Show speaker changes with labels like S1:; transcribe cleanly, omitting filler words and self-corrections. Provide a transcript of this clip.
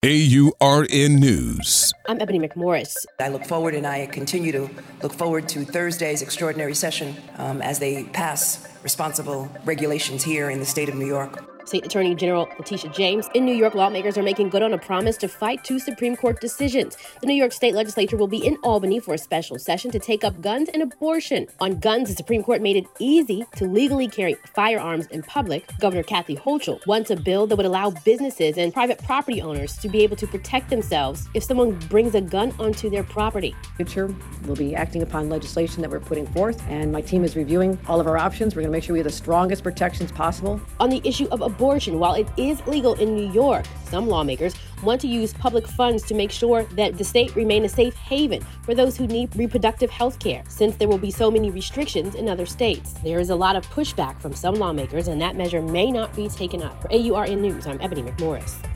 S1: AURN News.
S2: I'm Ebony McMorris.
S3: I look forward and I continue to look forward to Thursday's extraordinary session as they pass responsible regulations here in the state of New York.
S2: State Attorney General Letitia James. In New York, lawmakers are making good on a promise to fight two Supreme Court decisions. The New York State Legislature will be in Albany for a special session to take up guns and abortion. On guns, the Supreme Court made it easy to legally carry firearms in public. Governor Kathy Hochul wants a bill that would allow businesses and private property owners to be able to protect themselves if someone brings a gun onto their property.
S4: Future, we'll be acting upon legislation that we're putting forth, and my team is reviewing all of our options. We're going to make sure we have the strongest protections possible.
S2: On the issue of abortion, while it is legal in New York, some lawmakers want to use public funds to make sure that the state remain a safe haven for those who need reproductive health care, since there will be so many restrictions in other states. There is a lot of pushback from some lawmakers, and that measure may not be taken up. For AURN News, I'm Ebony McMorris.